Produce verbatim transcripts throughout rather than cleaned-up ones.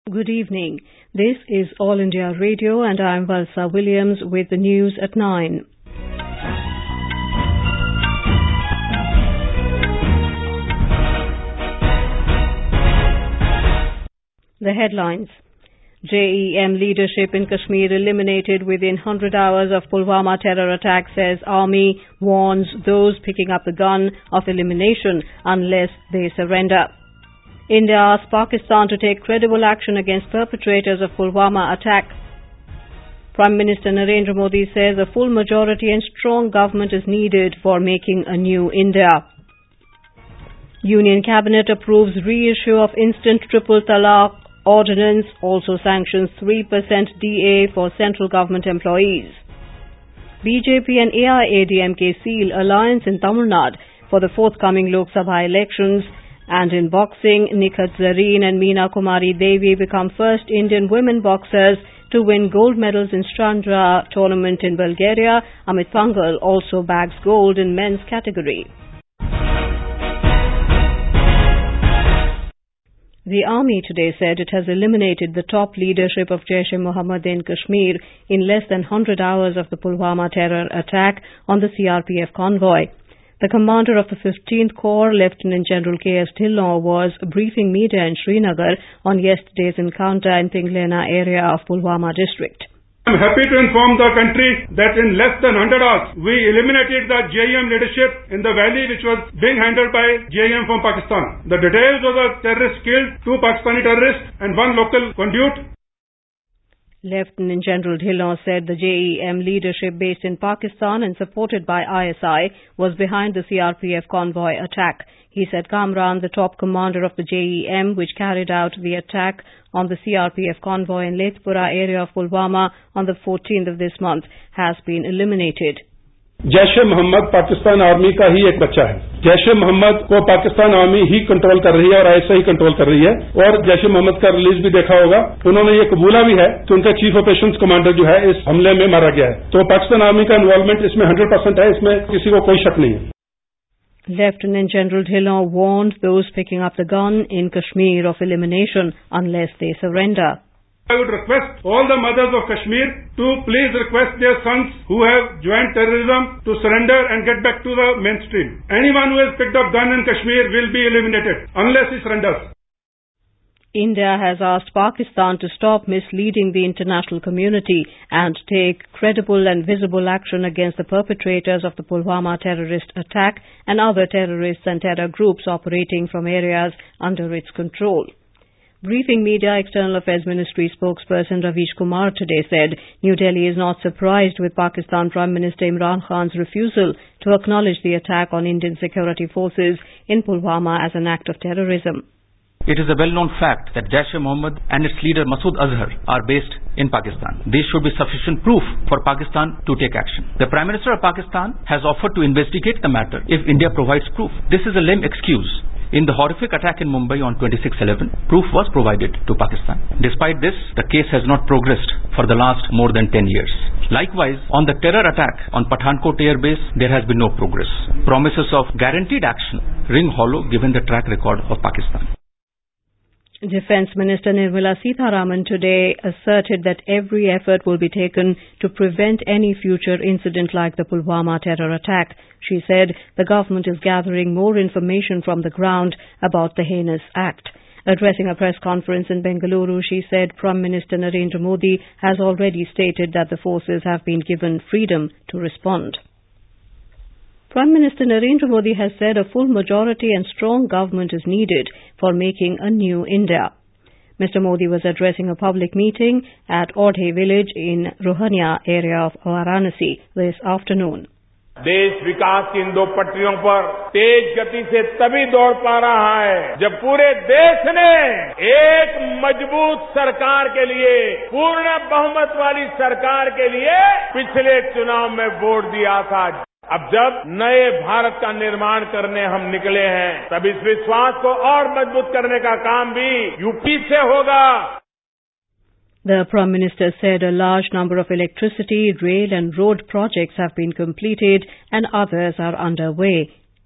Good evening. This is All India Radio and I'm Valsa Williams with the news at nine. The headlines. J E M leadership in Kashmir eliminated within one hundred hours of Pulwama terror attack, says Army, warns those picking up the gun of elimination unless they surrender. India asks Pakistan to take credible action against perpetrators of Pulwama attack. Prime Minister Narendra Modi says a full majority and strong government is needed for making a new India. Union Cabinet approves reissue of instant triple talaq ordinance, also sanctions three percent D A for central government employees. B J P and A I A D M K seal alliance in Tamil Nadu for the forthcoming Lok Sabha elections. And in boxing, Nikhat Zareen and Meena Kumari Devi become first Indian women boxers to win gold medals in Strandra tournament in Bulgaria. Amit Pangal also bags gold in men's category. The army today said it has eliminated the top leadership of Jaish-e-Mohammed in Kashmir in less than one hundred hours of the Pulwama terror attack on the C R P F convoy. The commander of the fifteenth Corps, Lieutenant General K S Dhillon, was briefing media in Srinagar on yesterday's encounter in Pinglena area of Pulwama district. I am happy to inform the country that in less than one hundred hours, we eliminated the J E M leadership in the valley which was being handled by J E M from Pakistan. The details of the terrorists killed, two Pakistani terrorists and one local conduit. Lieutenant General Dhillon said the J E M leadership based in Pakistan and supported by I S I was behind the C R P F convoy attack. He said Kamran, the top commander of the J E M, which carried out the attack on the C R P F convoy in Lethpura area of Pulwama on the fourteenth of this month, has been eliminated. Jaish-e-Mohammed Pakistan army का ही एक बच्चा है. जैश-ए-मोहम्मद को Pakistan army ही control कर रही है और आई एस आई कंट्रोल कर रही है. और जैश-ए-मोहम्मद का रिलीज भी देखा होगा. उन्होंने ये कबूला भी है कि उनका चीफ ऑपरेशंस कमांडर जो है इस हमले में मारा गया है. तो पाकिस्तान आर्मी का इन्वॉल्वमेंट इसमें हंड्रेड परसेंट है. इसमें किसी को कोई शक नहीं है. Lieutenant General Dhillon warned those picking up the gun in Kashmir of elimination unless they surrender. I would request all the mothers of Kashmir to please request their sons who have joined terrorism to surrender and get back to the mainstream. Anyone who has picked up gun in Kashmir will be eliminated unless he surrenders. India has asked Pakistan to stop misleading the international community and take credible and visible action against the perpetrators of the Pulwama terrorist attack and other terrorists and terror groups operating from areas under its control. Briefing media, External Affairs Ministry spokesperson Ravish Kumar today said New Delhi is not surprised with Pakistan Prime Minister Imran Khan's refusal to acknowledge the attack on Indian security forces in Pulwama as an act of terrorism. It is a well-known fact that Jaish-e-Mohammed and its leader Masood Azhar are based in Pakistan. This should be sufficient proof for Pakistan to take action. The Prime Minister of Pakistan has offered to investigate the matter if India provides proof. This is a lame excuse. In the horrific attack in Mumbai on twenty-six eleven, proof was provided to Pakistan. Despite this, the case has not progressed for the last more than ten years. Likewise, on the terror attack on Pathankot Air Base, there has been no progress. Promises of guaranteed action ring hollow given the track record of Pakistan. Defence Minister Nirmala Sitharaman today asserted that every effort will be taken to prevent any future incident like the Pulwama terror attack. She said the government is gathering more information from the ground about the heinous act. Addressing a press conference in Bengaluru, she said Prime Minister Narendra Modi has already stated that the forces have been given freedom to respond. Prime Minister Narendra Modi has said a full majority and strong government is needed for making a new India. Mister Modi was addressing a public meeting at Audhe village in Rohania area of Varanasi this afternoon. देश विकास की इन दो पटरियों पर तेज गति से तभी दौड़ पा रहा है जब पूरे देश ने एक मजबूत सरकार के लिए, पूर्ण बहुमत वाली सरकार के लिए पिछले चुनाव में वोट दिया था. अब जब नए भारत का निर्माण करने हम निकले हैं, तब इस विश्वास को और मजबूत करने का काम भी यूपी से होगा. The Prime Minister said a large number of electricity, rail and road projects have been completed and others are underway.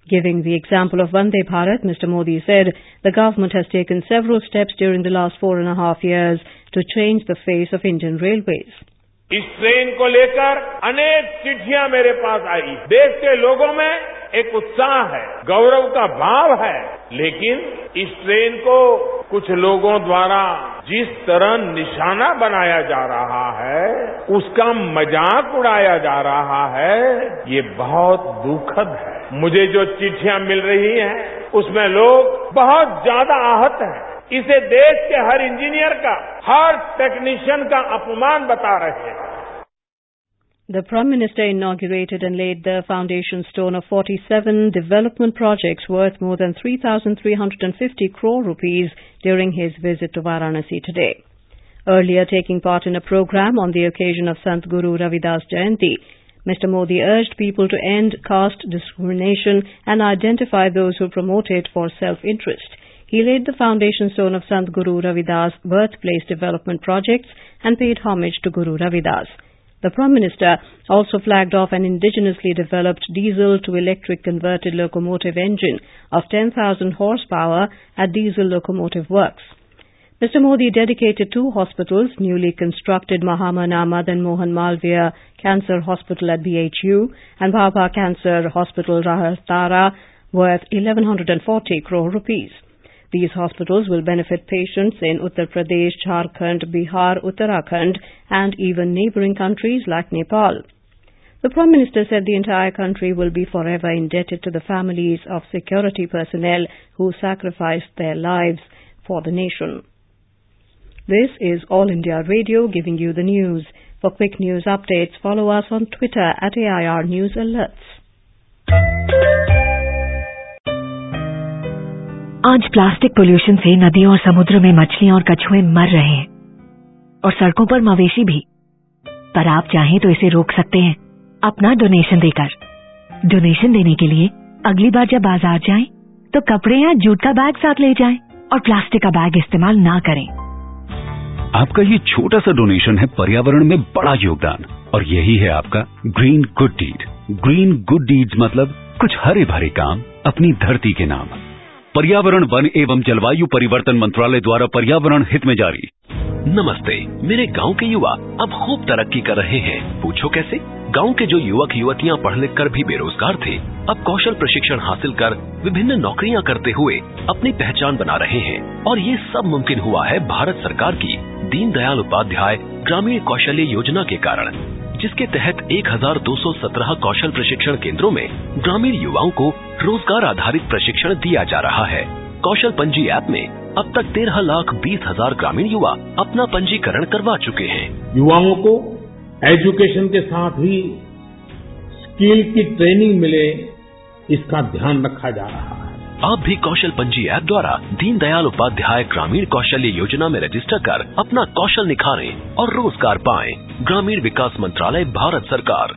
Giving the example of Vande Bharat, Mister Modi said the government has taken several steps during the last four and a half years to change the face of Indian Railways. इस train को लेकर अनेक चिट्ठियां मेरे पास आई। देश के लोगों में एक उत्साह है, गौरव का भाव है, लेकिन इस ट्रेन को कुछ लोगों द्वारा जिस तरह निशाना बनाया जा रहा है, उसका मजाक उड़ाया जा रहा है, ये बहुत दुखद है। मुझे जो चिट्ठियां मिल रही हैं, उसमें लोग बहुत ज्यादा आहत हैं। इसे देश के हर इंजीनियर का, हर टेक्नीशियन का अपमान बता रहे हैं। The Prime Minister inaugurated and laid the foundation stone of forty-seven development projects worth more than three thousand three hundred fifty crore rupees during his visit to Varanasi today. Earlier taking part in a program on the occasion of Sant Guru Ravidas Jayanti, Mister Modi urged people to end caste discrimination and identify those who promote it for self-interest. He laid the foundation stone of Sant Guru Ravidas birthplace development projects and paid homage to Guru Ravidas. The Prime Minister also flagged off an indigenously developed diesel to electric converted locomotive engine of ten thousand horsepower at Diesel Locomotive Works. Mister Modi dedicated two hospitals, newly constructed Mahamana Madan Mohan Malviya Cancer Hospital at B H U and Bhabha Cancer Hospital Rahatara, worth eleven forty crore rupees. These hospitals will benefit patients in Uttar Pradesh, Jharkhand, Bihar, Uttarakhand and even neighbouring countries like Nepal. The Prime Minister said the entire country will be forever indebted to the families of security personnel who sacrificed their lives for the nation. This is All India Radio giving you the news. For quick news updates, follow us on Twitter at A I R News Alerts. आज plastic pollution से नदियों और समुद्र में मछलियां और कछुए मर रहे हैं और सड़कों पर मवेशी भी। पर आप चाहें तो इसे रोक सकते हैं अपना डोनेशन देकर। डोनेशन देने के लिए अगली बार जब बाजार जाएं तो कपड़े या जूट का बैग साथ ले जाएं और प्लास्टिक का बैग इस्तेमाल ना करें। आपका ये छोटा सा डोनेशन है पर्यावरण में बड़ा योगदान और यही है आपका green good deed. Green good deeds मतलब कुछ हरे भरे काम अपनी धरती के नाम। पर्यावरण, वन एवं जलवायु परिवर्तन मंत्रालय द्वारा पर्यावरण हित में जारी। नमस्ते, मेरे गांव के युवा अब खूब तरक्की कर रहे हैं। पूछो कैसे? गांव के जो युवक युवतियां पढ़ लिख कर भी बेरोजगार थे, अब कौशल प्रशिक्षण हासिल कर विभिन्न नौकरियां करते हुए अपनी पहचान बना रहे हैं। और ये सब मुमकिन हुआ है भारत सरकार की दीनदयाल उपाध्याय ग्रामीण कौशल्य योजना के कारण, जिसके तहत एक हजार दो सौ सत्रह कौशल प्रशिक्षण केंद्रों में ग्रामीण युवाओं को रोजगार आधारित प्रशिक्षण दिया जा रहा है। कौशल पंजी ऐप में अब तक तेरह लाख बीस हजार ग्रामीण युवा अपना पंजीकरण करवा चुके हैं। युवाओं को एजुकेशन के साथ ही स्किल की ट्रेनिंग मिले, इसका ध्यान रखा जा रहा है। आप भी कौशल पंजी ऐप द्वारा दीनदयाल उपाध्याय ग्रामीण कौशल्य योजना में रजिस्टर कर अपना कौशल निखारें और रोजगार पाएं। ग्रामीण विकास मंत्रालय, भारत सरकार।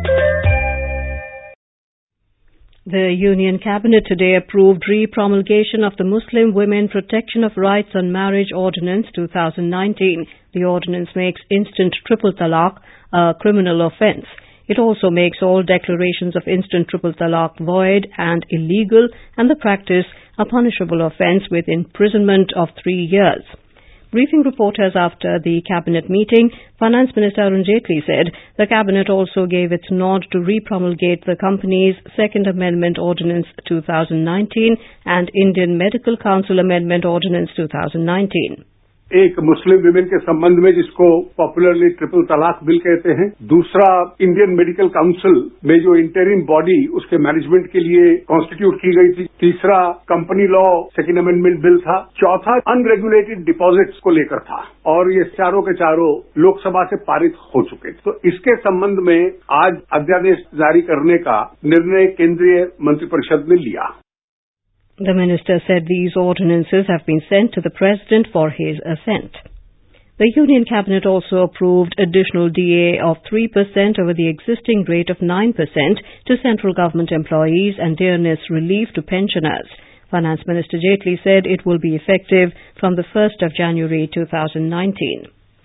The Union Cabinet today approved re-promulgation of the Muslim Women Protection of Rights on Marriage Ordinance twenty nineteen. The ordinance makes instant triple talaq a criminal offence. It also makes all declarations of instant triple talaq void and illegal, and the practice a punishable offence with imprisonment of three years. Briefing reporters after the Cabinet meeting, Finance Minister Arun Jaitley said the Cabinet also gave its nod to re-promulgate the company's Second Amendment Ordinance twenty nineteen and Indian Medical Council Amendment Ordinance twenty nineteen. एक Muslim women के संबंध में जिसको popularly triple तलाक bill कहते हैं, दूसरा Indian medical council में जो इंटरिम बॉडी उसके मैनेजमेंट के लिए कॉन्स्टिट्यूट की गई थी, तीसरा company law second amendment bill था, चौथा अनरेगुलेटेड डिपॉजिट्स को लेकर था और ये चारों के चारों लोकसभा से पारित हो चुके थे। तो इसके संबंध में आज अध्यादेश जारी करने का निर्णय केंद्रीय मंत्रिपरिषद ने लिया। The minister said these ordinances have been sent to the President for his assent. The Union Cabinet also approved additional D A of three percent over the existing rate of nine percent to central government employees and dearness relief to pensioners. Finance Minister Jaitley said it will be effective from the first of January twenty nineteen.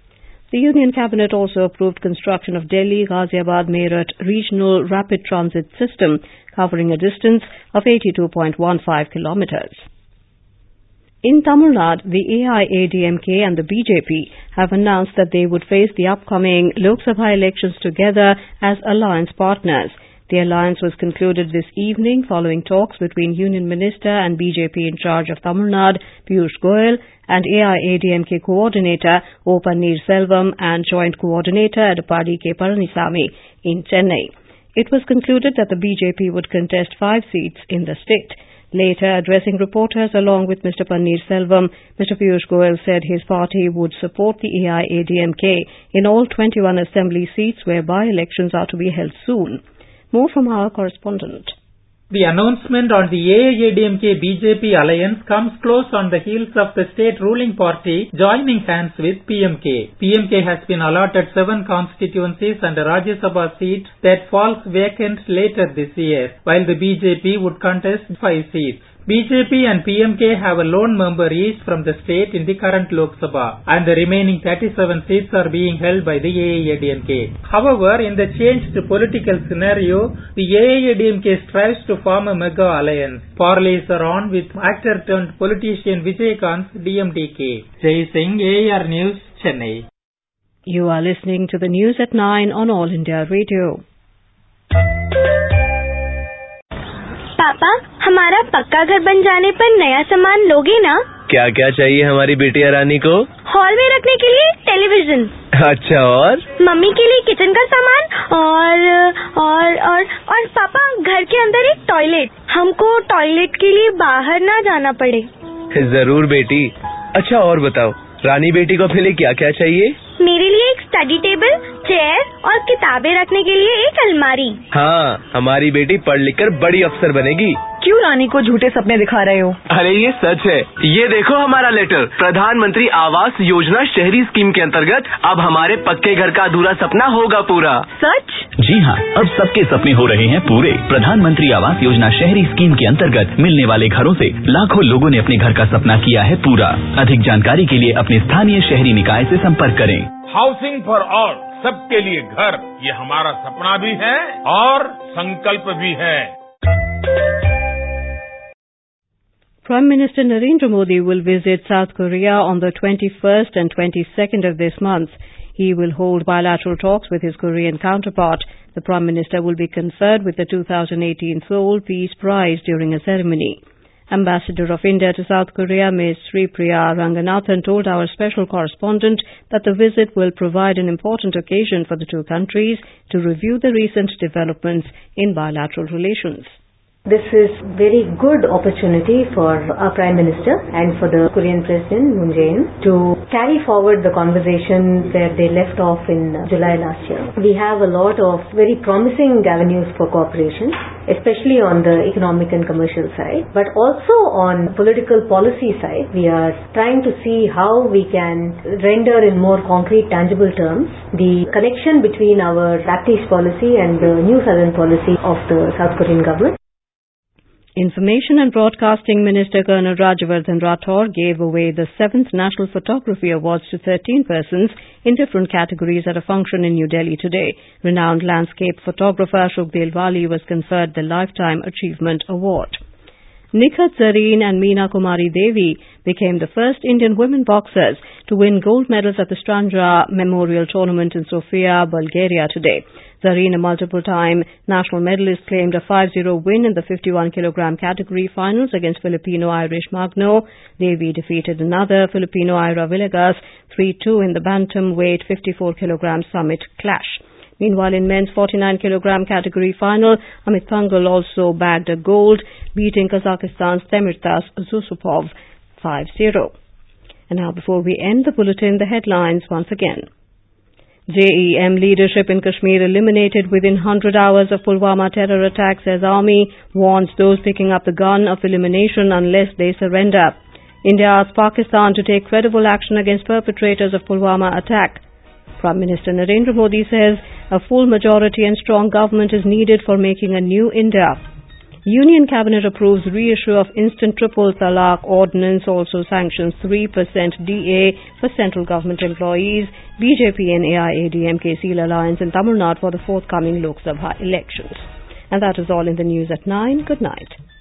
The Union Cabinet also approved construction of Delhi Ghaziabad Meerut Regional Rapid Transit System, covering a distance of eighty-two point one five kilometers. In Tamil Nadu, the A I A D M K and the B J P have announced that they would face the upcoming Lok Sabha elections together as alliance partners. The alliance was concluded this evening following talks between Union Minister and B J P in charge of Tamil Nadu, Piyush Goyal, and A I A D M K coordinator O. Pannirselvam and joint coordinator Edapadi K. Palanisamy in Chennai. It was concluded that the B J P would contest five seats in the state. Later, addressing reporters along with Mister Pannirselvam, Mister Piyush Goyal said his party would support the A I A D M K in all twenty-one assembly seats where by-elections are to be held soon. More from our correspondent. The announcement on the A I A D M K B J P alliance comes close on the heels of the state ruling party joining hands with P M K. P M K has been allotted seven constituencies and a Rajya Sabha seat that falls vacant later this year, while the B J P would contest five seats. B J P and P M K have a lone member each from the state in the current Lok Sabha, and the remaining thirty-seven seats are being held by the A I A D M K. However, in the changed political scenario, the A I A D M K strives to form a mega alliance. Parleys are on with actor-turned-politician Vijaykanth's D M D K. Jai Singh, A R News, Chennai. You are listening to the news at nine on All India Radio. पापा, हमारा पक्का घर बन जाने पर नया सामान लोगे ना? क्या क्या चाहिए हमारी बेटिया रानी को? हॉल में रखने के लिए टेलीविजन। अच्छा, और? मम्मी के लिए किचन का सामान और और और और पापा घर के अंदर एक टॉयलेट। हमको टॉयलेट के लिए बाहर ना जाना पड़े। जरूर बेटी। अच्छा, और बताओ, रानी बेटी को अपने लिए क्या क्या चाहिए? मेरे लिए एक स्टडी टेबल, चेयर और किताबें रखने के लिए एक अलमारी। हाँ, हमारी बेटी पढ़ लिख कर बड़ी अफसर बनेगी। क्यों रानी को झूठे सपने दिखा रहे हो? अरे ये सच है। ये देखो हमारा लेटर। प्रधानमंत्री आवास योजना शहरी स्कीम के अंतर्गत अब हमारे पक्के घर का अधूरा सपना होगा पूरा। सच? जी हाँ, अब सबके सपने हो रहे हैं पूरे। प्रधानमंत्री आवास योजना शहरी स्कीम के अंतर्गत मिलने वाले घरों से लाखों लोगों ने अपने घर का सपना किया है पूरा। अधिक जानकारी के लिए अपने स्थानीय शहरी निकाय से संपर्क करें। हाउसिंग फॉर ऑल, सबके लिए घर, ये हमारा सपना भी है और संकल्प भी है। Prime Minister Narendra Modi will visit South Korea on the twenty-first and twenty-second of this month. He will hold bilateral talks with his Korean counterpart. The Prime Minister will be conferred with the two thousand eighteen Seoul Peace Prize during a ceremony. Ambassador of India to South Korea, Miz Sri Priya Ranganathan, told our special correspondent that the visit will provide an important occasion for the two countries to review the recent developments in bilateral relations. This is very good opportunity for our Prime Minister and for the Korean President Moon Jae-in to carry forward the conversation where they left off in July last year. We have a lot of very promising avenues for cooperation, especially on the economic and commercial side, but also on political policy side. We are trying to see how we can render in more concrete, tangible terms the connection between our Act East policy and the New Southern policy of the South Korean government. Information and Broadcasting Minister Colonel Rajyavardhan Rathore gave away the seventh National Photography Awards to thirteen persons in different categories at a function in New Delhi today. Renowned landscape photographer Ashok Delwali was conferred the Lifetime Achievement Award. Nikhat Zareen and Meena Kumari Devi became the first Indian women boxers to win gold medals at the Stranja Memorial Tournament in Sofia, Bulgaria today. Zareen, a multiple-time national medalist, claimed a five zero win in the fifty-one kilogram category finals against Filipino-Irish Magno. Devi defeated another Filipino, Ira Villegas, three two in the bantamweight fifty-four kilogram summit clash. Meanwhile, in men's forty-nine kilogram category final, Amit Pangal also bagged a gold, beating Kazakhstan's Demirtas Zusupov five zero. And now, before we end the bulletin, the headlines once again. J E M leadership in Kashmir eliminated within one hundred hours of Pulwama terror attack, says Army, warns those picking up the gun of elimination unless they surrender. India asks Pakistan to take credible action against perpetrators of Pulwama attack. Prime Minister Narendra Modi says a full majority and strong government is needed for making a new India. Union Cabinet approves reissue of instant triple talaq ordinance, also sanctions three percent D A for central government employees. B J P and A I A D M K seal alliance in Tamil Nadu for the forthcoming Lok Sabha elections. And that is all in the news at nine. Good night.